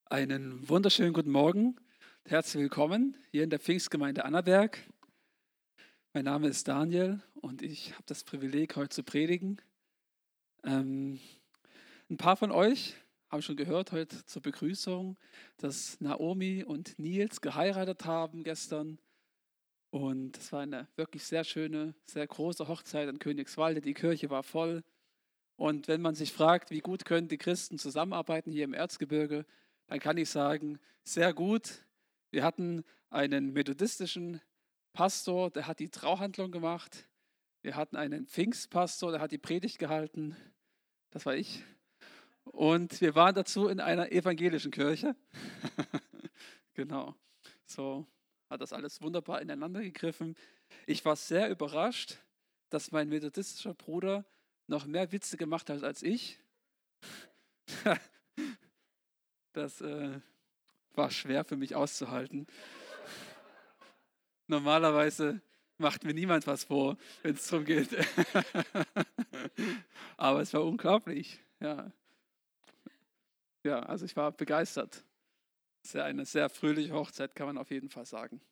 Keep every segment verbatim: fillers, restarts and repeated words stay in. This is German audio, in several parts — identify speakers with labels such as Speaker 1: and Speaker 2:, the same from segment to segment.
Speaker 1: Einen wunderschönen guten Morgen. Herzlich willkommen hier in der Pfingstgemeinde Annaberg. Mein Name ist Daniel und ich habe das Privileg, heute zu predigen. Ähm, ein paar von euch haben schon gehört heute zur Begrüßung, dass Naomi und Nils geheiratet haben gestern. Und es war eine wirklich sehr schöne, sehr große Hochzeit in Königswalde. Die Kirche war voll. Und wenn man sich fragt, wie gut können die Christen zusammenarbeiten hier im Erzgebirge, dann kann ich sagen, sehr gut. Wir hatten einen methodistischen Pastor, der hat die Trauhandlung gemacht. Wir hatten einen Pfingstpastor, der hat die Predigt gehalten. Das war ich. Und wir waren dazu in einer evangelischen Kirche. Genau. So hat das alles wunderbar ineinander gegriffen. Ich war sehr überrascht, dass mein methodistischer Bruder noch mehr Witze gemacht hat als ich. Das äh, war schwer für mich auszuhalten. Normalerweise macht mir niemand was vor, wenn es darum geht. Aber es war unglaublich. Ja. Ja, also ich war begeistert. Es ist ja eine sehr fröhliche Hochzeit, kann man auf jeden Fall sagen.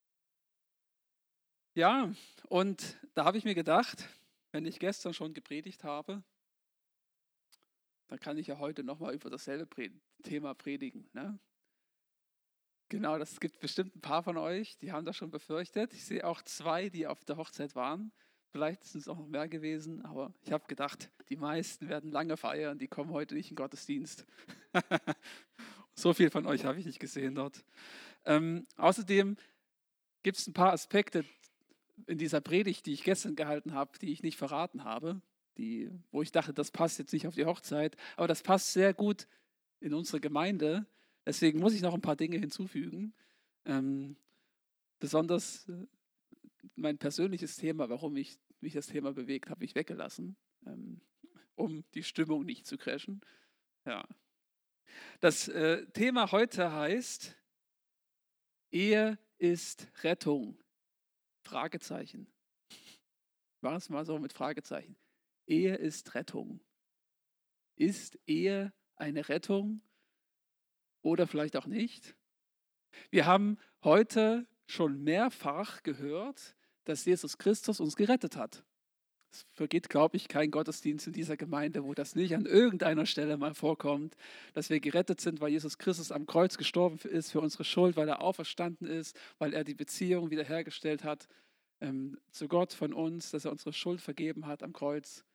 Speaker 1: Ja, und da habe ich mir gedacht, wenn ich gestern schon gepredigt habe, dann kann ich ja heute nochmal über dasselbe Pre- Thema predigen. Ne? Genau, das gibt bestimmt ein paar von euch, die haben das schon befürchtet. Ich sehe auch zwei, die auf der Hochzeit waren. Vielleicht sind es auch noch mehr gewesen, aber ich habe gedacht, die meisten werden lange feiern, die kommen heute nicht in den Gottesdienst. So viel von euch habe ich nicht gesehen dort. Ähm, außerdem gibt es ein paar Aspekte in dieser Predigt, die ich gestern gehalten habe, die ich nicht verraten habe, die, wo ich dachte, das passt jetzt nicht auf die Hochzeit, aber das passt sehr gut in unsere Gemeinde. Deswegen muss ich noch ein paar Dinge hinzufügen. Ähm, besonders äh, mein persönliches Thema, warum ich, mich das Thema bewegt, habe ich weggelassen, ähm, um die Stimmung nicht zu crashen. Ja. Das äh, Thema heute heißt, Ehe ist Rettung. Fragezeichen. War es mal so mit Fragezeichen. Ehe ist Rettung. Ist Ehe eine Rettung oder vielleicht auch nicht? Wir haben heute schon mehrfach gehört, dass Jesus Christus uns gerettet hat. Es vergeht, glaube ich, kein Gottesdienst in dieser Gemeinde, wo das nicht an irgendeiner Stelle mal vorkommt, dass wir gerettet sind, weil Jesus Christus am Kreuz gestorben ist für unsere Schuld, weil er auferstanden ist, weil er die Beziehung wiederhergestellt hat ähm, zu Gott von uns, dass er unsere Schuld vergeben hat am Kreuz.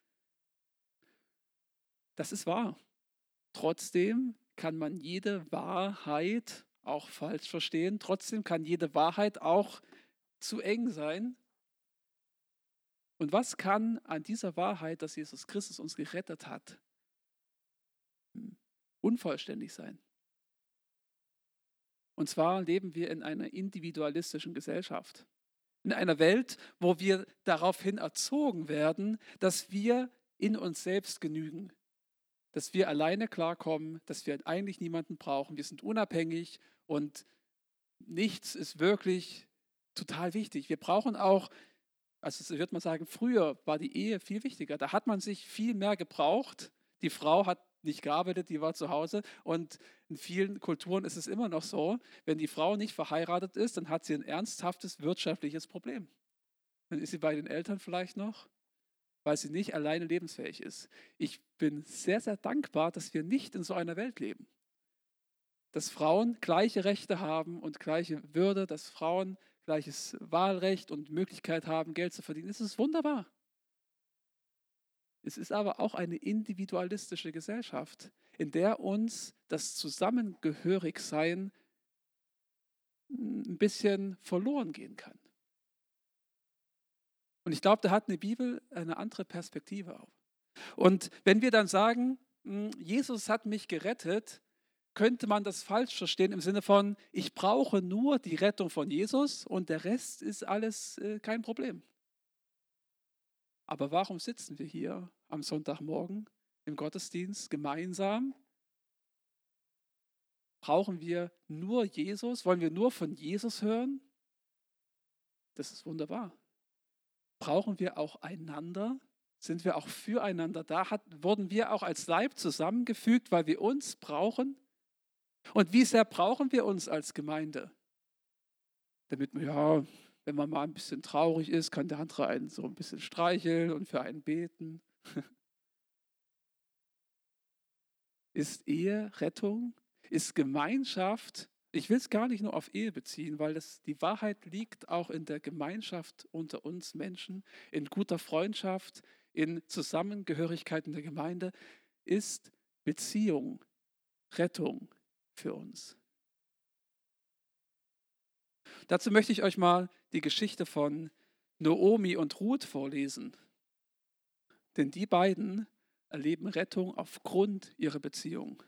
Speaker 1: Das ist wahr. Trotzdem kann man jede Wahrheit auch falsch verstehen. Trotzdem kann jede Wahrheit auch zu eng sein. Und was kann an dieser Wahrheit, dass Jesus Christus uns gerettet hat, unvollständig sein? Und zwar leben wir in einer individualistischen Gesellschaft. In einer Welt, wo wir daraufhin erzogen werden, dass wir in uns selbst genügen. Dass wir alleine klarkommen, dass wir eigentlich niemanden brauchen. Wir sind unabhängig und nichts ist wirklich total wichtig. Wir brauchen auch, also so wird man sagen, früher war die Ehe viel wichtiger. Da hat man sich viel mehr gebraucht. Die Frau hat nicht gearbeitet, die war zu Hause. Und in vielen Kulturen ist es immer noch so, wenn die Frau nicht verheiratet ist, dann hat sie ein ernsthaftes wirtschaftliches Problem. Dann ist sie bei den Eltern vielleicht noch, weil sie nicht alleine lebensfähig ist. Ich bin sehr, sehr dankbar, dass wir nicht in so einer Welt leben. Dass Frauen gleiche Rechte haben und gleiche Würde, dass Frauen gleiches Wahlrecht und Möglichkeit haben, Geld zu verdienen. Das ist wunderbar. Es ist aber auch eine individualistische Gesellschaft, in der uns das Zusammengehörigsein ein bisschen verloren gehen kann. Und ich glaube, da hat eine Bibel eine andere Perspektive auf. Und wenn wir dann sagen, Jesus hat mich gerettet, könnte man das falsch verstehen im Sinne von, ich brauche nur die Rettung von Jesus und der Rest ist alles äh, kein Problem. Aber warum sitzen wir hier am Sonntagmorgen im Gottesdienst gemeinsam? Brauchen wir nur Jesus? Wollen wir nur von Jesus hören? Das ist wunderbar. Brauchen wir auch einander? Sind wir auch füreinander da? Hat, wurden wir auch als Leib zusammengefügt, weil wir uns brauchen? Und wie sehr brauchen wir uns als Gemeinde? Damit man, ja, wenn man mal ein bisschen traurig ist, kann der andere einen so ein bisschen streicheln und für einen beten. Ist Ehe Rettung? Ist Gemeinschaft? Ich will es gar nicht nur auf Ehe beziehen, weil das, die Wahrheit liegt auch in der Gemeinschaft unter uns Menschen, in guter Freundschaft, in Zusammengehörigkeit in der Gemeinde. Ist Beziehung Rettung für uns? Dazu möchte ich euch mal die Geschichte von Naomi und Ruth vorlesen. Denn die beiden erleben Rettung aufgrund ihrer Beziehung.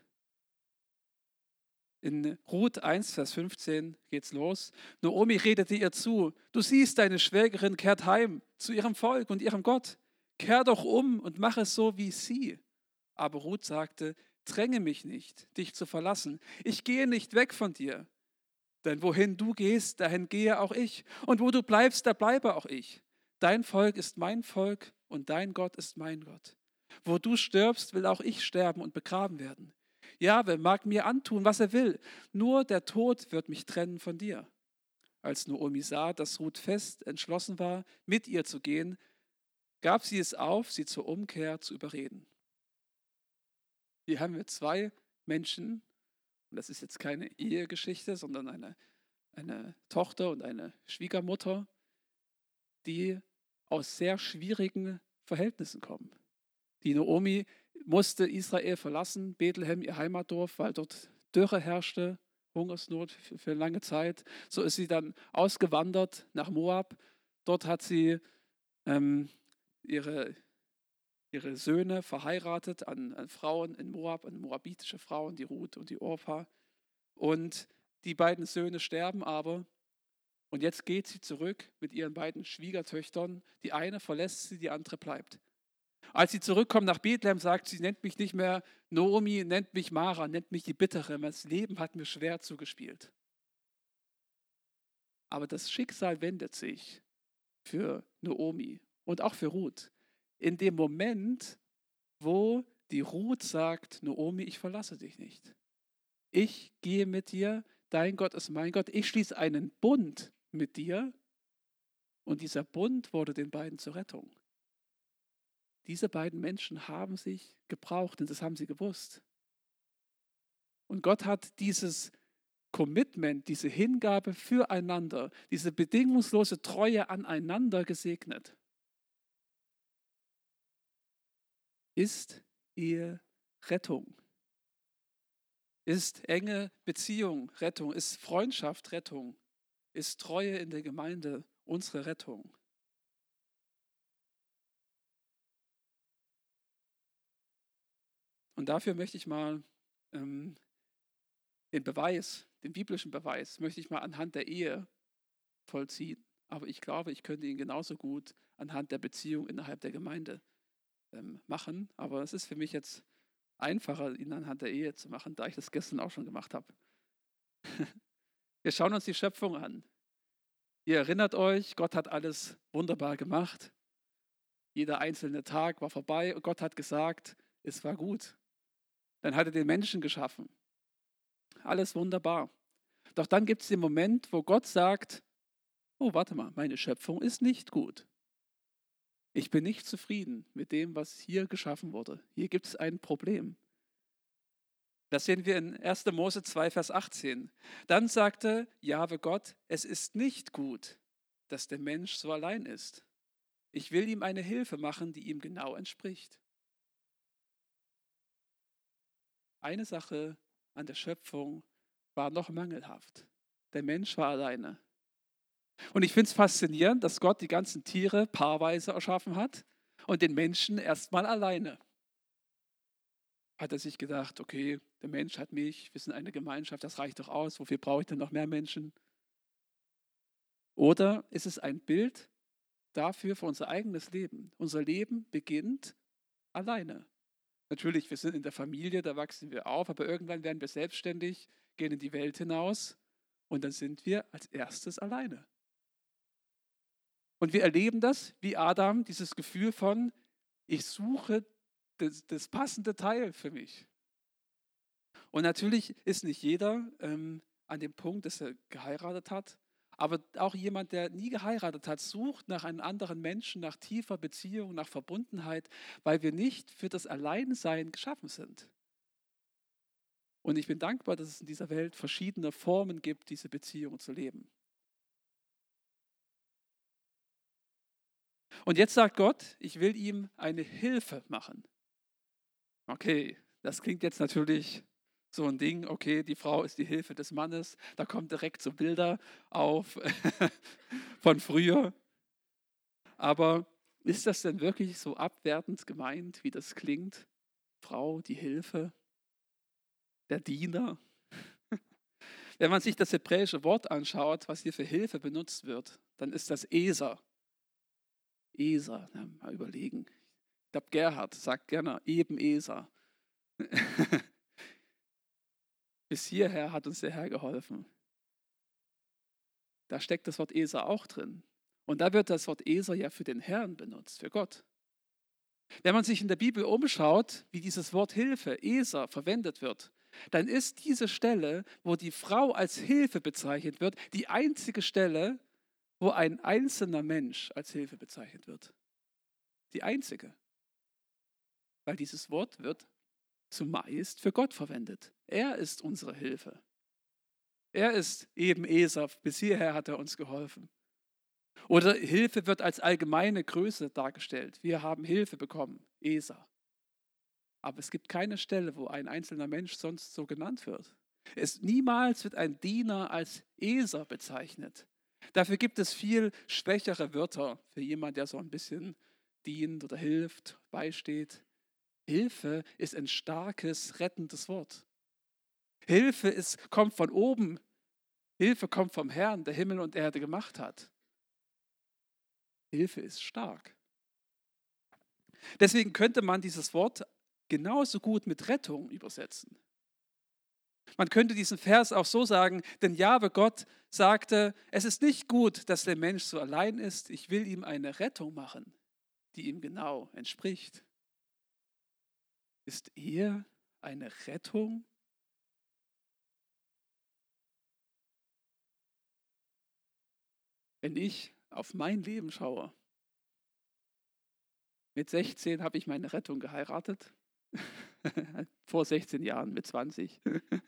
Speaker 1: In Ruth eins, Vers fünfzehn geht's los. Naomi redete ihr zu: Du siehst, deine Schwägerin kehrt heim zu ihrem Volk und ihrem Gott. Kehr doch um und mach es so wie sie. Aber Ruth sagte: Dränge mich nicht, dich zu verlassen. Ich gehe nicht weg von dir. Denn wohin du gehst, dahin gehe auch ich. Und wo du bleibst, da bleibe auch ich. Dein Volk ist mein Volk und dein Gott ist mein Gott. Wo du stirbst, will auch ich sterben und begraben werden. Jahwe mag mir antun, was er will. Nur der Tod wird mich trennen von dir. Als Naomi sah, dass Ruth fest entschlossen war, mit ihr zu gehen, gab sie es auf, sie zur Umkehr zu überreden. Hier haben wir zwei Menschen, und das ist jetzt keine Ehegeschichte, sondern eine, eine Tochter und eine Schwiegermutter, die aus sehr schwierigen Verhältnissen kommen. Die Naomi musste Israel verlassen, Bethlehem, ihr Heimatdorf, weil dort Dürre herrschte, Hungersnot für, für lange Zeit. So ist sie dann ausgewandert nach Moab. Dort hat sie ähm, ihre, ihre Söhne verheiratet an, an Frauen in Moab, an moabitische Frauen, die Ruth und die Orpa. Und die beiden Söhne sterben aber. Und jetzt geht sie zurück mit ihren beiden Schwiegertöchtern. Die eine verlässt sie, die andere bleibt. Als sie zurückkommt nach Bethlehem, sagt sie, nennt mich nicht mehr Naomi, nennt mich Mara, nennt mich die Bittere. Das Leben hat mir schwer zugespielt. Aber das Schicksal wendet sich für Naomi und auch für Ruth. In dem Moment, wo die Ruth sagt, Naomi, ich verlasse dich nicht. Ich gehe mit dir, dein Gott ist mein Gott. Ich schließe einen Bund mit dir. Und dieser Bund wurde den beiden zur Rettung. Diese beiden Menschen haben sich gebraucht und das haben sie gewusst. Und Gott hat dieses Commitment, diese Hingabe füreinander, diese bedingungslose Treue aneinander gesegnet. Ist Ehe Rettung? Ist enge Beziehung Rettung? Ist Freundschaft Rettung? Ist Treue in der Gemeinde unsere Rettung? Und dafür möchte ich mal ähm, den Beweis, den biblischen Beweis, möchte ich mal anhand der Ehe vollziehen. Aber ich glaube, ich könnte ihn genauso gut anhand der Beziehung innerhalb der Gemeinde ähm, machen. Aber es ist für mich jetzt einfacher, ihn anhand der Ehe zu machen, da ich das gestern auch schon gemacht habe. Wir schauen uns die Schöpfung an. Ihr erinnert euch, Gott hat alles wunderbar gemacht. Jeder einzelne Tag war vorbei und Gott hat gesagt, es war gut. Dann hat er den Menschen geschaffen. Alles wunderbar. Doch dann gibt es den Moment, wo Gott sagt, oh, warte mal, meine Schöpfung ist nicht gut. Ich bin nicht zufrieden mit dem, was hier geschaffen wurde. Hier gibt es ein Problem. Das sehen wir in erster Mose zwei, Vers achtzehn. Dann sagte Jahwe Gott, es ist nicht gut, dass der Mensch so allein ist. Ich will ihm eine Hilfe machen, die ihm genau entspricht. Eine Sache an der Schöpfung war noch mangelhaft. Der Mensch war alleine. Und ich finde es faszinierend, dass Gott die ganzen Tiere paarweise erschaffen hat und den Menschen erstmal alleine. Hat er sich gedacht, okay, der Mensch hat mich, wir sind eine Gemeinschaft, das reicht doch aus, wofür brauche ich denn noch mehr Menschen? Oder ist es ein Bild dafür für unser eigenes Leben? Unser Leben beginnt alleine. Natürlich, wir sind in der Familie, da wachsen wir auf, aber irgendwann werden wir selbstständig, gehen in die Welt hinaus und dann sind wir als erstes alleine. Und wir erleben das, wie Adam, dieses Gefühl von, ich suche das, das passende Teil für mich. Und natürlich ist nicht jeder ähm, an dem Punkt, dass er geheiratet hat, aber auch jemand, der nie geheiratet hat, sucht nach einem anderen Menschen, nach tiefer Beziehung, nach Verbundenheit, weil wir nicht für das Alleinsein geschaffen sind. Und ich bin dankbar, dass es in dieser Welt verschiedene Formen gibt, diese Beziehung zu leben. Und jetzt sagt Gott, ich will ihm eine Hilfe machen. Okay, das klingt jetzt natürlich so ein Ding, okay, die Frau ist die Hilfe des Mannes, da kommen direkt so Bilder auf von früher. Aber ist das denn wirklich so abwertend gemeint, wie das klingt? Frau, die Hilfe, der Diener? Wenn man sich das hebräische Wort anschaut, was hier für Hilfe benutzt wird, dann ist das Eser. Eser, ja, mal überlegen. Ich glaube, Gerhard sagt gerne eben Eser. Bis hierher hat uns der Herr geholfen. Da steckt das Wort Eser auch drin. Und da wird das Wort Eser ja für den Herrn benutzt, für Gott. Wenn man sich in der Bibel umschaut, wie dieses Wort Hilfe, Eser, verwendet wird, dann ist diese Stelle, wo die Frau als Hilfe bezeichnet wird, die einzige Stelle, wo ein einzelner Mensch als Hilfe bezeichnet wird. Die einzige. Weil dieses Wort wird zumeist für Gott verwendet. Er ist unsere Hilfe. Er ist eben Eser. Bis hierher hat er uns geholfen. Oder Hilfe wird als allgemeine Größe dargestellt. Wir haben Hilfe bekommen, Eser. Aber es gibt keine Stelle, wo ein einzelner Mensch sonst so genannt wird. Es, niemals wird ein Diener als Eser bezeichnet. Dafür gibt es viel schwächere Wörter für jemanden, der so ein bisschen dient oder hilft, beisteht. Hilfe ist ein starkes, rettendes Wort. Hilfe ist, kommt von oben. Hilfe kommt vom Herrn, der Himmel und Erde gemacht hat. Hilfe ist stark. Deswegen könnte man dieses Wort genauso gut mit Rettung übersetzen. Man könnte diesen Vers auch so sagen, denn Jahwe Gott sagte, es ist nicht gut, dass der Mensch so allein ist, ich will ihm eine Rettung machen, die ihm genau entspricht. Ist Ehe eine Rettung? Wenn ich auf mein Leben schaue, mit sechzehn habe ich meine Rettung geheiratet. Vor sechzehn Jahren, mit zwanzig.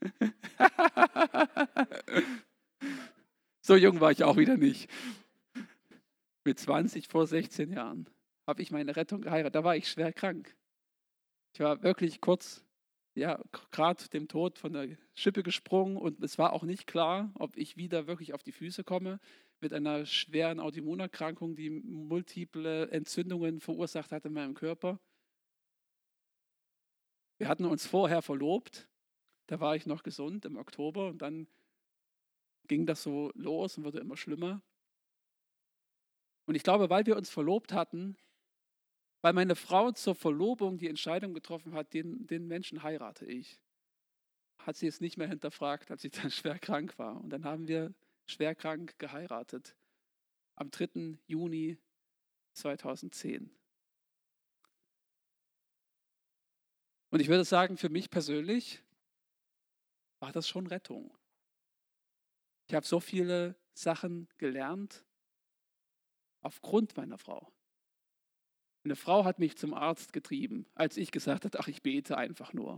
Speaker 1: So jung war ich auch wieder nicht. Mit zwanzig, vor sechzehn Jahren, habe ich meine Rettung geheiratet. Da war ich schwer krank. Ich war wirklich kurz, ja, gerade dem Tod von der Schippe gesprungen und es war auch nicht klar, ob ich wieder wirklich auf die Füße komme mit einer schweren Autoimmunerkrankung, die multiple Entzündungen verursacht hat in meinem Körper. Wir hatten uns vorher verlobt, da war ich noch gesund im Oktober und dann ging das so los und wurde immer schlimmer. Und ich glaube, weil wir uns verlobt hatten, weil meine Frau zur Verlobung die Entscheidung getroffen hat, den, den Menschen heirate ich, hat sie es nicht mehr hinterfragt, als ich dann schwer krank war. Und dann haben wir schwer krank geheiratet am dritten Juni zweitausendzehn. Und ich würde sagen, für mich persönlich war das schon Rettung. Ich habe so viele Sachen gelernt aufgrund meiner Frau. Eine Frau hat mich zum Arzt getrieben, als ich gesagt habe, ach, ich bete einfach nur.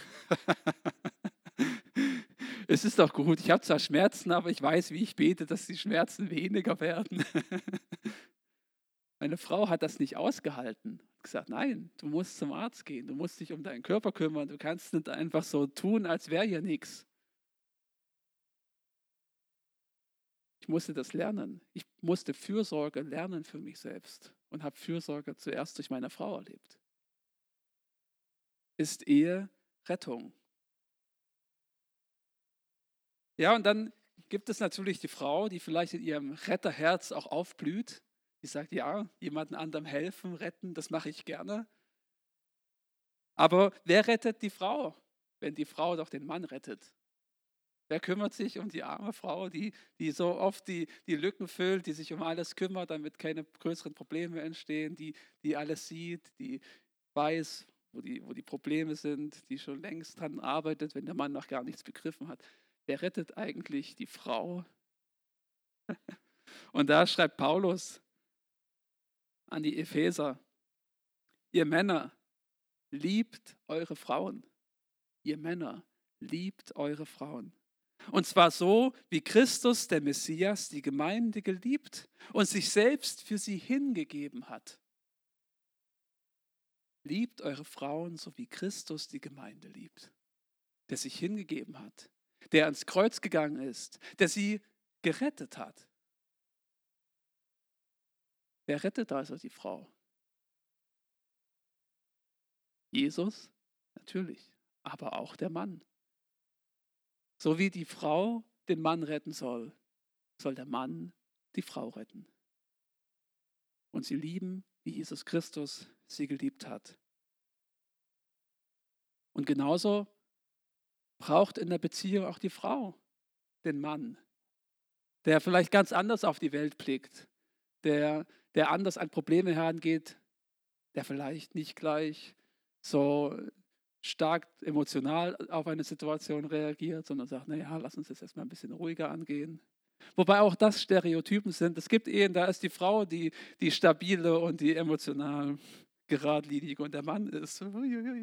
Speaker 1: Es ist doch gut, ich habe zwar Schmerzen, aber ich weiß, wie ich bete, dass die Schmerzen weniger werden. Meine Frau hat das nicht ausgehalten. Hat gesagt, nein, du musst zum Arzt gehen, du musst dich um deinen Körper kümmern, du kannst nicht einfach so tun, als wäre hier nichts. Ich musste das lernen. Ich musste Fürsorge lernen für mich selbst und habe Fürsorge zuerst durch meine Frau erlebt. Ist Ehe Rettung? Ja, und dann gibt es natürlich die Frau, die vielleicht in ihrem Retterherz auch aufblüht. Die sagt, ja, jemandem anderem helfen, retten, das mache ich gerne. Aber wer rettet die Frau, wenn die Frau doch den Mann rettet? Wer kümmert sich um die arme Frau, die, die so oft die, die Lücken füllt, die sich um alles kümmert, damit keine größeren Probleme entstehen, die, die alles sieht, die weiß, wo die, wo die Probleme sind, die schon längst dran arbeitet, wenn der Mann noch gar nichts begriffen hat. Wer rettet eigentlich die Frau? Und da schreibt Paulus an die Epheser: Ihr Männer, liebt eure Frauen. Ihr Männer, liebt eure Frauen. Und zwar so, wie Christus, der Messias, die Gemeinde geliebt und sich selbst für sie hingegeben hat. Liebt eure Frauen, so wie Christus die Gemeinde liebt, der sich hingegeben hat, der ans Kreuz gegangen ist, der sie gerettet hat. Wer rettet also die Frau? Jesus? Natürlich, aber auch der Mann. So wie die Frau den Mann retten soll, soll der Mann die Frau retten. Und sie lieben, wie Jesus Christus sie geliebt hat. Und genauso braucht in der Beziehung auch die Frau den Mann, der vielleicht ganz anders auf die Welt blickt, der, der anders an Probleme herangeht, der vielleicht nicht gleich so stark emotional auf eine Situation reagiert, sondern sagt, naja, lass uns jetzt erstmal ein bisschen ruhiger angehen. Wobei auch das Stereotypen sind. Es gibt Ehen, da ist die Frau die, die stabile und die emotional geradlinige und der Mann ist, uiuiui.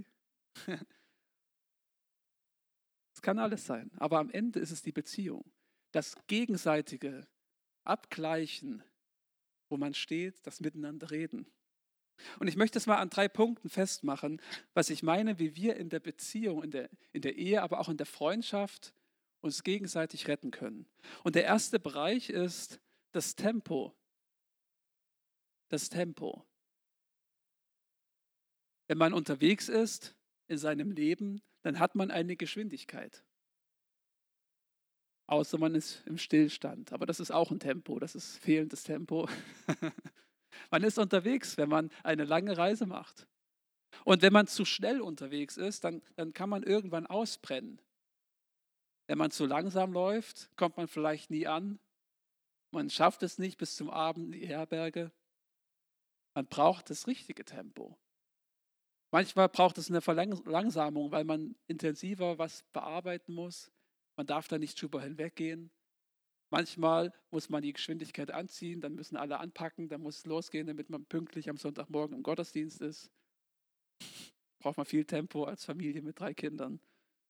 Speaker 1: Es kann alles sein, aber am Ende ist es die Beziehung, das gegenseitige Abgleichen, wo man steht, das Miteinander reden. Und ich möchte es mal an drei Punkten festmachen, was ich meine, wie wir in der Beziehung, in der, in der Ehe, aber auch in der Freundschaft uns gegenseitig retten können. Und der erste Bereich ist das Tempo. Das Tempo. Wenn man unterwegs ist in seinem Leben, dann hat man eine Geschwindigkeit. Außer man ist im Stillstand. Aber das ist auch ein Tempo, das ist fehlendes Tempo. Man ist unterwegs, wenn man eine lange Reise macht. Und wenn man zu schnell unterwegs ist, dann, dann kann man irgendwann ausbrennen. Wenn man zu langsam läuft, kommt man vielleicht nie an. Man schafft es nicht bis zum Abend in die Herberge. Man braucht das richtige Tempo. Manchmal braucht es eine Verlangsamung, weil man intensiver was bearbeiten muss. Man darf da nicht drüber hinweggehen. Manchmal muss man die Geschwindigkeit anziehen, dann müssen alle anpacken, dann muss es losgehen, damit man pünktlich am Sonntagmorgen im Gottesdienst ist. Braucht man viel Tempo als Familie mit drei Kindern.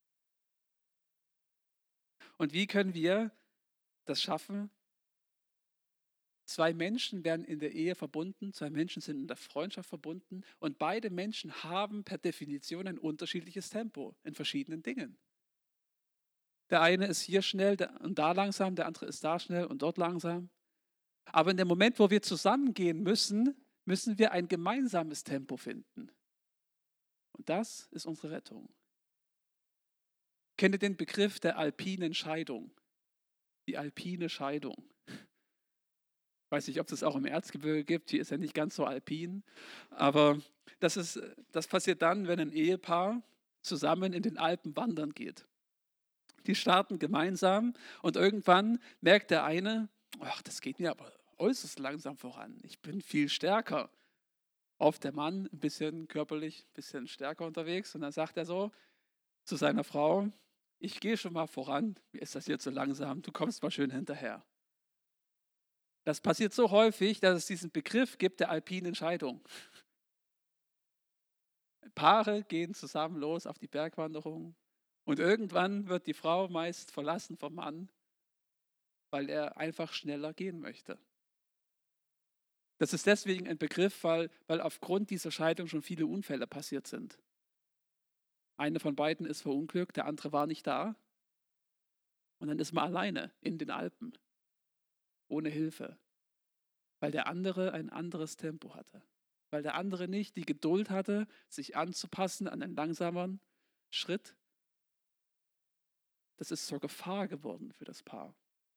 Speaker 1: Und wie können wir das schaffen? Zwei Menschen werden in der Ehe verbunden, zwei Menschen sind in der Freundschaft verbunden und beide Menschen haben per Definition ein unterschiedliches Tempo in verschiedenen Dingen. Der eine ist hier schnell und da langsam, der andere ist da schnell und dort langsam. Aber in dem Moment, wo wir zusammengehen müssen, müssen wir ein gemeinsames Tempo finden. Und das ist unsere Rettung. Kennt ihr den Begriff der alpinen Scheidung? Die alpine Scheidung. Ich weiß nicht, ob es das auch im Erzgebirge gibt. Hier ist ja nicht ganz so alpin. Aber das, ist, das passiert dann, wenn ein Ehepaar zusammen in den Alpen wandern geht. Die starten gemeinsam und irgendwann merkt der eine, ach, das geht mir aber äußerst langsam voran. Ich bin viel stärker. Oft der Mann ein bisschen körperlich, ein bisschen stärker unterwegs. Und dann sagt er so zu seiner Frau, ich gehe schon mal voran, mir ist das jetzt so langsam, du kommst mal schön hinterher. Das passiert so häufig, dass es diesen Begriff gibt der alpinen Scheidung. Paare gehen zusammen los auf die Bergwanderung. Und irgendwann wird die Frau meist verlassen vom Mann, weil er einfach schneller gehen möchte. Das ist deswegen ein Begriff, weil, weil aufgrund dieser Scheidung schon viele Unfälle passiert sind. Einer von beiden ist verunglückt, der andere war nicht da. Und dann ist man alleine in den Alpen, ohne Hilfe, weil der andere ein anderes Tempo hatte. Weil der andere nicht die Geduld hatte, sich anzupassen an einen langsameren Schritt. Das ist zur Gefahr geworden für das Paar.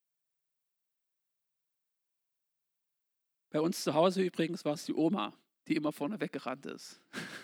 Speaker 1: Bei uns zu Hause übrigens war es die Oma, die immer vorne weggerannt ist.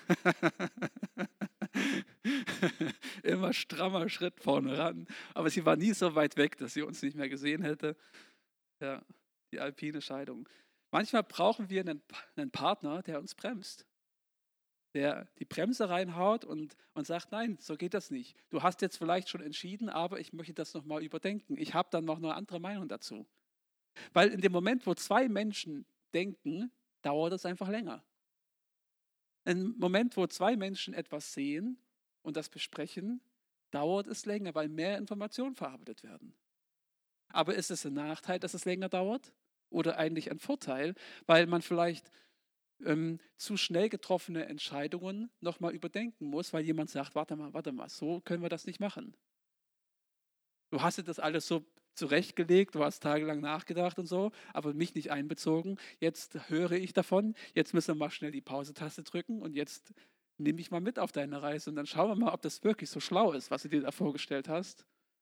Speaker 1: Immer strammer Schritt vorne ran. Aber sie war nie so weit weg, dass sie uns nicht mehr gesehen hätte. Ja, die alpine Scheidung. Manchmal brauchen wir einen, einen Partner, der uns bremst. der die Bremse reinhaut und, und sagt, nein, so geht das nicht. Du hast jetzt vielleicht schon entschieden, aber ich möchte das nochmal überdenken. Ich habe dann noch eine andere Meinung dazu. Weil in dem Moment, wo zwei Menschen denken, dauert es einfach länger. Im Moment, wo zwei Menschen etwas sehen und das besprechen, dauert es länger, weil mehr Informationen verarbeitet werden. Aber ist es ein Nachteil, dass es länger dauert? Oder eigentlich ein Vorteil, weil man vielleicht ähm, zu schnell getroffene Entscheidungen nochmal überdenken muss, weil jemand sagt, warte mal, warte mal, so können wir das nicht machen. Du hast dir das alles so zurechtgelegt, du hast tagelang nachgedacht und so, aber mich nicht einbezogen. Jetzt höre ich davon, jetzt müssen wir mal schnell die Pause-Taste drücken und jetzt nehme ich mal mit auf deine Reise und dann schauen wir mal, ob das wirklich so schlau ist, was du dir da vorgestellt hast.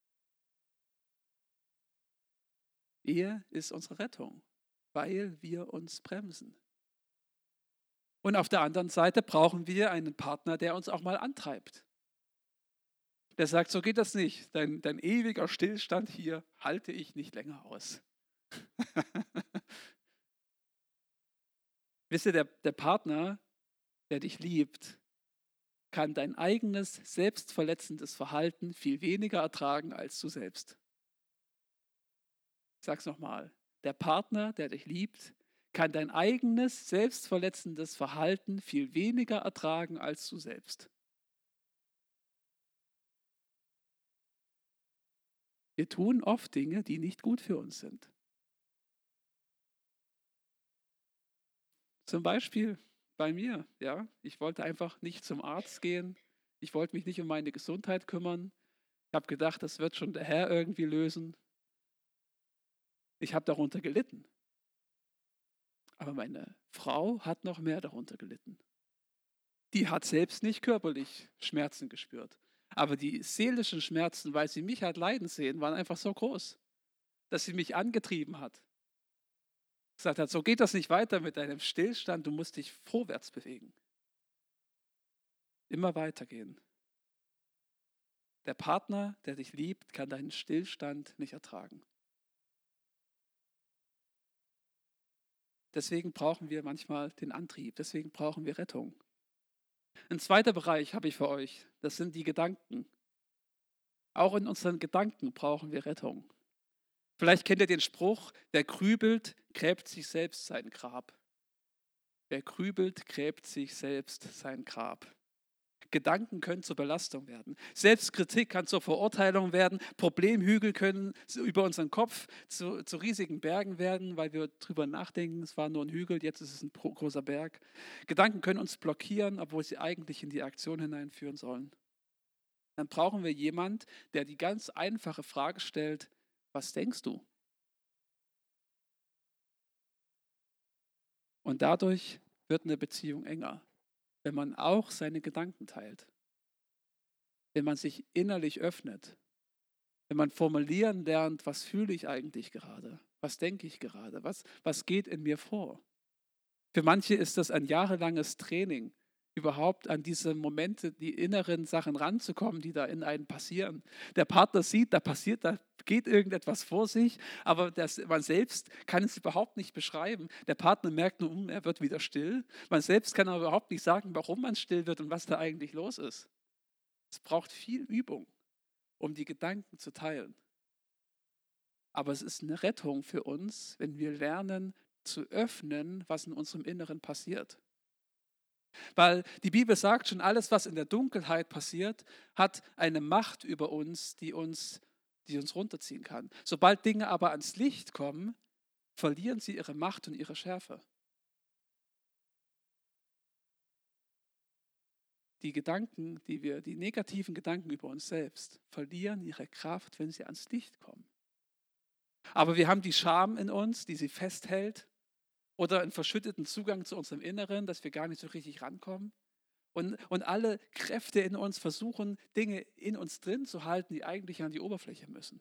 Speaker 1: Ehe ist unsere Rettung, weil wir uns bremsen. Und auf der anderen Seite brauchen wir einen Partner, der uns auch mal antreibt. Der sagt, so geht das nicht. Dein, dein ewiger Stillstand hier halte ich nicht länger aus. Wisst ihr, der, der Partner, der dich liebt, kann dein eigenes selbstverletzendes Verhalten viel weniger ertragen als du selbst. Ich sag's nochmal. Der Partner, der dich liebt, kann dein eigenes selbstverletzendes Verhalten viel weniger ertragen als du selbst. Wir tun oft Dinge, die nicht gut für uns sind. Zum Beispiel bei mir, ja, ich wollte einfach nicht zum Arzt gehen. Ich wollte mich nicht um meine Gesundheit kümmern. Ich habe gedacht, das wird schon der Herr irgendwie lösen. Ich habe darunter gelitten. Aber meine Frau hat noch mehr darunter gelitten. Die hat selbst nicht körperlich Schmerzen gespürt. Aber die seelischen Schmerzen, weil sie mich hat leiden sehen, waren einfach so groß, dass sie mich angetrieben hat. Gesagt hat, so geht das nicht weiter mit deinem Stillstand, du musst dich vorwärts bewegen. Immer weitergehen. Der Partner, der dich liebt, kann deinen Stillstand nicht ertragen. Deswegen brauchen wir manchmal den Antrieb, deswegen brauchen wir Rettung. Ein zweiter Bereich habe ich für euch, das sind die Gedanken. Auch in unseren Gedanken brauchen wir Rettung. Vielleicht kennt ihr den Spruch, wer grübelt, gräbt sich selbst sein Grab. Wer grübelt, gräbt sich selbst sein Grab. Gedanken können zur Belastung werden. Selbstkritik kann zur Verurteilung werden. Problemhügel können über unseren Kopf zu, zu riesigen Bergen werden, weil wir drüber nachdenken, es war nur ein Hügel, jetzt ist es ein großer Berg. Gedanken können uns blockieren, obwohl sie eigentlich in die Aktion hineinführen sollen. Dann brauchen wir jemanden, der die ganz einfache Frage stellt, was denkst du? Und dadurch wird eine Beziehung enger, wenn man auch seine Gedanken teilt, wenn man sich innerlich öffnet, wenn man formulieren lernt, was fühle ich eigentlich gerade, was denke ich gerade, was, was geht in mir vor. Für manche ist das ein jahrelanges Training, überhaupt an diese Momente, die inneren Sachen ranzukommen, die da in einem passieren. Der Partner sieht, da passiert, da geht irgendetwas vor sich, aber das, man selbst kann es überhaupt nicht beschreiben. Der Partner merkt nur, um, er wird wieder still. Man selbst kann aber überhaupt nicht sagen, warum man still wird und was da eigentlich los ist. Es braucht viel Übung, um die Gedanken zu teilen. Aber es ist eine Rettung für uns, wenn wir lernen zu öffnen, was in unserem Inneren passiert. Weil die Bibel sagt schon, alles, was in der Dunkelheit passiert, hat eine Macht über uns, die uns, die uns runterziehen kann. Sobald Dinge aber ans Licht kommen, verlieren sie ihre Macht und ihre Schärfe. Die Gedanken, die wir, die negativen Gedanken über uns selbst, verlieren ihre Kraft, wenn sie ans Licht kommen. Aber wir haben die Scham in uns, die sie festhält, oder einen verschütteten Zugang zu unserem Inneren, dass wir gar nicht so richtig rankommen. Und, und alle Kräfte in uns versuchen, Dinge in uns drin zu halten, die eigentlich an die Oberfläche müssen.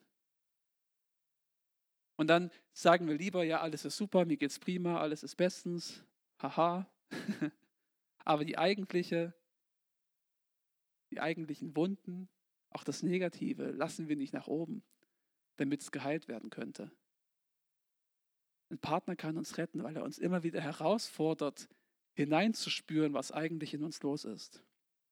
Speaker 1: Und dann sagen wir lieber, ja, alles ist super, mir geht's prima, alles ist bestens, haha. Aber die eigentliche, die eigentlichen Wunden, auch das Negative, lassen wir nicht nach oben, damit es geheilt werden könnte. Ein Partner kann uns retten, weil er uns immer wieder herausfordert, hineinzuspüren, was eigentlich in uns los ist.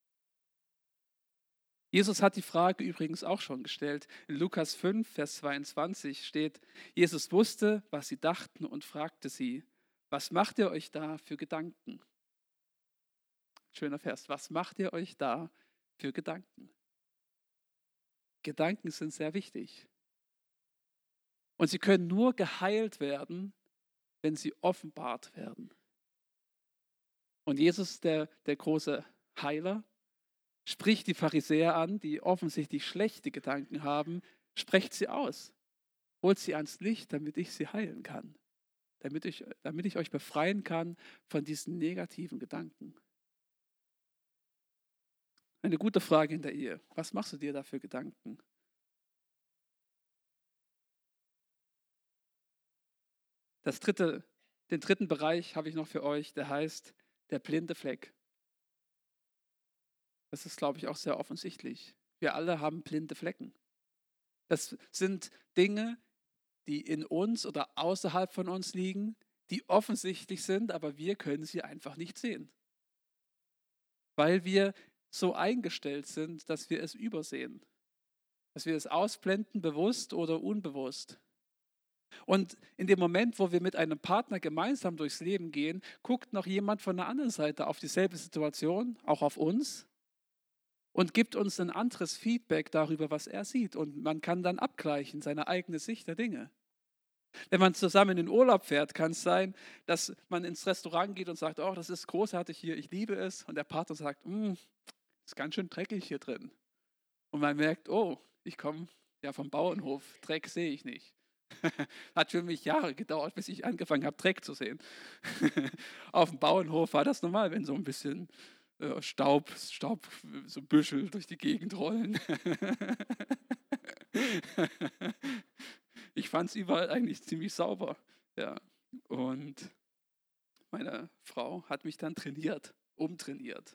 Speaker 1: Jesus hat die Frage übrigens auch schon gestellt. In Lukas fünf, Vers zweiundzwanzig steht, Jesus wusste, was sie dachten und fragte sie, was macht ihr euch da für Gedanken? Schöner Vers, was macht ihr euch da für Gedanken? Gedanken sind sehr wichtig. Und sie können nur geheilt werden, wenn sie offenbart werden. Und Jesus, der, der große Heiler, spricht die Pharisäer an, die offensichtlich schlechte Gedanken haben, sprecht sie aus, holt sie ans Licht, damit ich sie heilen kann, damit ich, damit ich euch befreien kann von diesen negativen Gedanken. Eine gute Frage in der Ehe. Was machst du dir da für Gedanken? Das dritte, den dritten Bereich habe ich noch für euch, der heißt der blinde Fleck. Das ist, glaube ich, auch sehr offensichtlich. Wir alle haben blinde Flecken. Das sind Dinge, die in uns oder außerhalb von uns liegen, die offensichtlich sind, aber wir können sie einfach nicht sehen. Weil wir so eingestellt sind, dass wir es übersehen. Dass wir es ausblenden, bewusst oder unbewusst. Und in dem Moment, wo wir mit einem Partner gemeinsam durchs Leben gehen, guckt noch jemand von der anderen Seite auf dieselbe Situation, auch auf uns, und gibt uns ein anderes Feedback darüber, was er sieht. Und man kann dann abgleichen, seine eigene Sicht der Dinge. Wenn man zusammen in den Urlaub fährt, kann es sein, dass man ins Restaurant geht und sagt, oh, das ist großartig hier, ich liebe es. Und der Partner sagt, mm, ist ganz schön dreckig hier drin. Und man merkt, oh, ich komme ja vom Bauernhof, Dreck sehe ich nicht. Hat für mich Jahre gedauert, bis ich angefangen habe, Dreck zu sehen. Auf dem Bauernhof war das normal, wenn so ein bisschen äh, Staub, Staub, so Büschel durch die Gegend rollen. Ich fand es überall eigentlich ziemlich sauber. Ja. Und meine Frau hat mich dann trainiert, umtrainiert.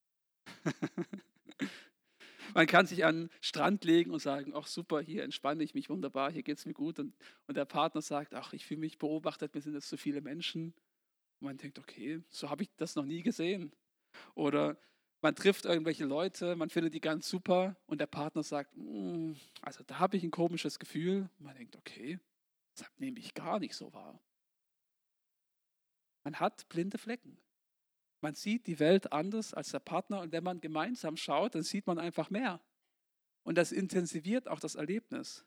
Speaker 1: Man kann sich an den Strand legen und sagen, ach super, hier entspanne ich mich wunderbar, hier geht es mir gut. Und, und der Partner sagt, ach, ich fühle mich beobachtet, mir sind jetzt so viele Menschen. Und man denkt, okay, so habe ich das noch nie gesehen. Oder man trifft irgendwelche Leute, man findet die ganz super und der Partner sagt, mm, also da habe ich ein komisches Gefühl. Und man denkt, okay, das nehme ich gar nicht so wahr. Man hat blinde Flecken. Man sieht die Welt anders als der Partner und wenn man gemeinsam schaut, dann sieht man einfach mehr. Und das intensiviert auch das Erlebnis.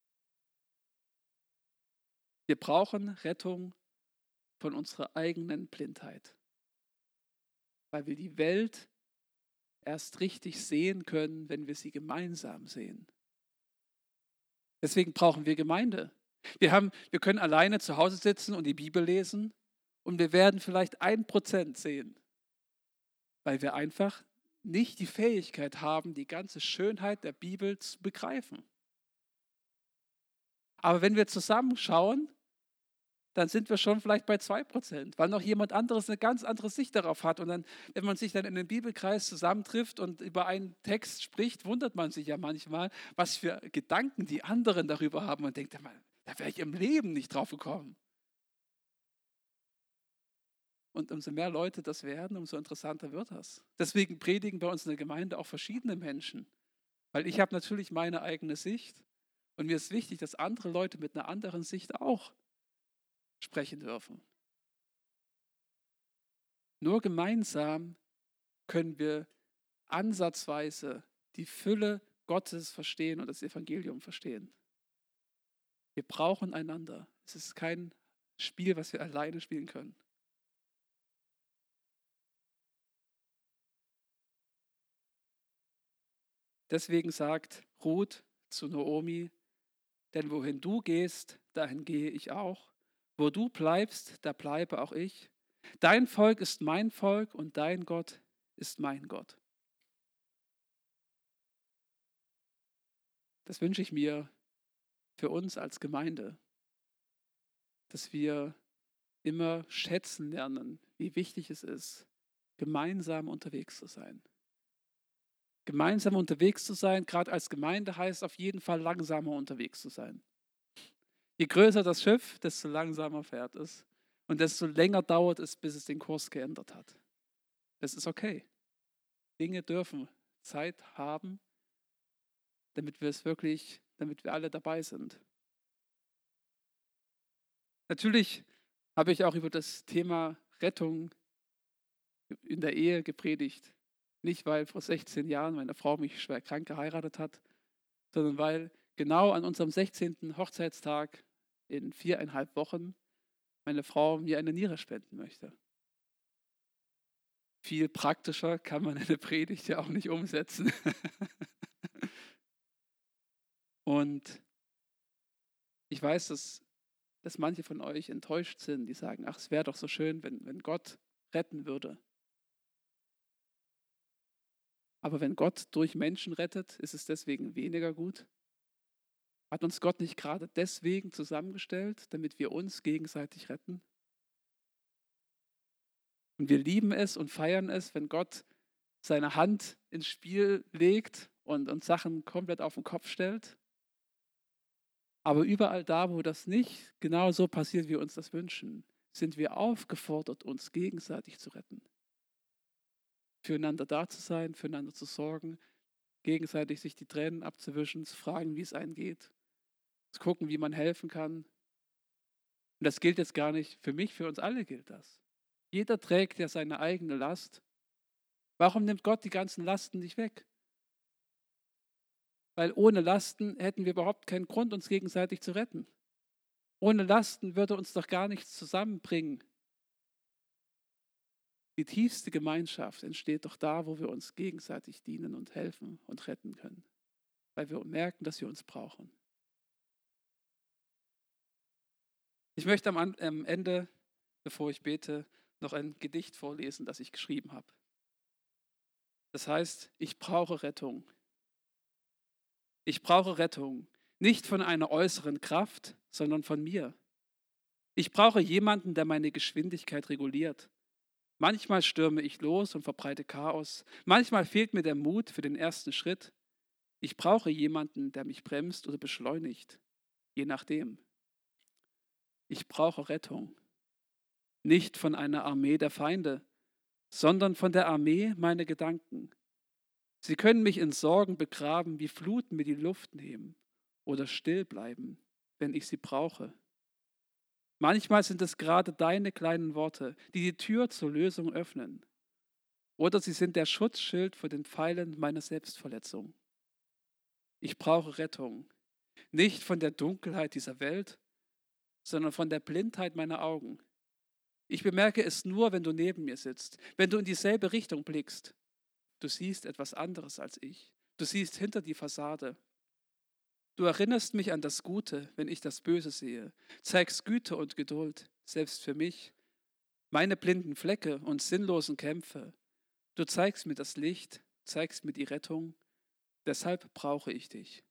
Speaker 1: Wir brauchen Rettung von unserer eigenen Blindheit, weil wir die Welt erst richtig sehen können, wenn wir sie gemeinsam sehen. Deswegen brauchen wir Gemeinde. Wir, haben, wir können alleine zu Hause sitzen und die Bibel lesen und wir werden vielleicht ein Prozent sehen, weil wir einfach nicht die Fähigkeit haben, die ganze Schönheit der Bibel zu begreifen. Aber wenn wir zusammenschauen, dann sind wir schon vielleicht bei zwei Prozent, weil noch jemand anderes eine ganz andere Sicht darauf hat. Und dann, wenn man sich dann in einem Bibelkreis zusammentrifft und über einen Text spricht, wundert man sich ja manchmal, was für Gedanken die anderen darüber haben und denkt, da wäre ich im Leben nicht drauf gekommen. Und umso mehr Leute das werden, umso interessanter wird das. Deswegen predigen bei uns in der Gemeinde auch verschiedene Menschen. Weil ich habe natürlich meine eigene Sicht und mir ist wichtig, dass andere Leute mit einer anderen Sicht auch sprechen dürfen. Nur gemeinsam können wir ansatzweise die Fülle Gottes verstehen und das Evangelium verstehen. Wir brauchen einander. Es ist kein Spiel, was wir alleine spielen können. Deswegen sagt Ruth zu Naomi, denn wohin du gehst, dahin gehe ich auch. Wo du bleibst, da bleibe auch ich. Dein Volk ist mein Volk und dein Gott ist mein Gott. Das wünsche ich mir für uns als Gemeinde, dass wir immer schätzen lernen, wie wichtig es ist, gemeinsam unterwegs zu sein. Gemeinsam unterwegs zu sein, gerade als Gemeinde, heißt auf jeden Fall langsamer unterwegs zu sein. Je größer das Schiff, desto langsamer fährt es, und desto länger dauert es, bis es den Kurs geändert hat. Das ist okay. Dinge dürfen Zeit haben, damit wir es wirklich, damit wir alle dabei sind. Natürlich habe ich auch über das Thema Rettung in der Ehe gepredigt. Nicht, weil vor sechzehn Jahren meine Frau mich schwer krank geheiratet hat, sondern weil genau an unserem sechzehnten Hochzeitstag in viereinhalb Wochen meine Frau mir eine Niere spenden möchte. Viel praktischer kann man eine Predigt ja auch nicht umsetzen. Und ich weiß, dass, dass manche von euch enttäuscht sind, die sagen, ach, es wäre doch so schön, wenn, wenn Gott retten würde. Aber wenn Gott durch Menschen rettet, ist es deswegen weniger gut? Hat uns Gott nicht gerade deswegen zusammengestellt, damit wir uns gegenseitig retten? Und wir lieben es und feiern es, wenn Gott seine Hand ins Spiel legt und, und Sachen komplett auf den Kopf stellt. Aber überall da, wo das nicht genau so passiert, wie wir uns das wünschen, sind wir aufgefordert, uns gegenseitig zu retten. Füreinander da zu sein, füreinander zu sorgen, gegenseitig sich die Tränen abzuwischen, zu fragen, wie es einem geht, zu gucken, wie man helfen kann. Und das gilt jetzt gar nicht für mich, für uns alle gilt das. Jeder trägt ja seine eigene Last. Warum nimmt Gott die ganzen Lasten nicht weg? Weil ohne Lasten hätten wir überhaupt keinen Grund, uns gegenseitig zu retten. Ohne Lasten würde uns doch gar nichts zusammenbringen. Die tiefste Gemeinschaft entsteht doch da, wo wir uns gegenseitig dienen und helfen und retten können. Weil wir merken, dass wir uns brauchen. Ich möchte am, am Ende, bevor ich bete, noch ein Gedicht vorlesen, das ich geschrieben habe. Das heißt, ich brauche Rettung. Ich brauche Rettung, nicht von einer äußeren Kraft, sondern von mir. Ich brauche jemanden, der meine Geschwindigkeit reguliert. Manchmal stürme ich los und verbreite Chaos. Manchmal fehlt mir der Mut für den ersten Schritt. Ich brauche jemanden, der mich bremst oder beschleunigt, je nachdem. Ich brauche Rettung, nicht von einer Armee der Feinde, sondern von der Armee meiner Gedanken. Sie können mich in Sorgen begraben, wie Fluten mir die Luft nehmen oder still bleiben, wenn ich sie brauche. Manchmal sind es gerade deine kleinen Worte, die die Tür zur Lösung öffnen. Oder sie sind der Schutzschild vor den Pfeilen meiner Selbstverletzung. Ich brauche Rettung, nicht von der Dunkelheit dieser Welt, sondern von der Blindheit meiner Augen. Ich bemerke es nur, wenn du neben mir sitzt, wenn du in dieselbe Richtung blickst. Du siehst etwas anderes als ich. Du siehst hinter die Fassade. Du erinnerst mich an das Gute, wenn ich das Böse sehe. Zeigst Güte und Geduld, selbst für mich. Meine blinden Flecke und sinnlosen Kämpfe. Du zeigst mir das Licht, zeigst mir die Rettung. Deshalb brauche ich dich.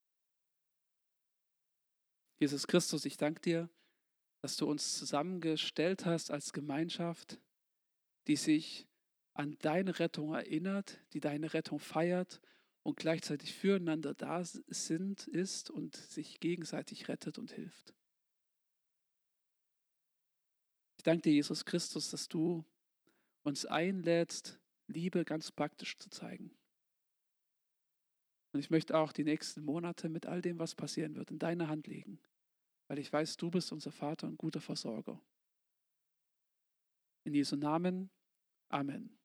Speaker 1: Jesus Christus, ich danke dir, dass du uns zusammengestellt hast als Gemeinschaft, die sich an deine Rettung erinnert, die deine Rettung feiert und gleichzeitig füreinander da sind, ist und sich gegenseitig rettet und hilft. Ich danke dir, Jesus Christus, dass du uns einlädst, Liebe ganz praktisch zu zeigen. Und ich möchte auch die nächsten Monate mit all dem, was passieren wird, in deine Hand legen, weil ich weiß, du bist unser Vater und guter Versorger. In Jesu Namen, Amen.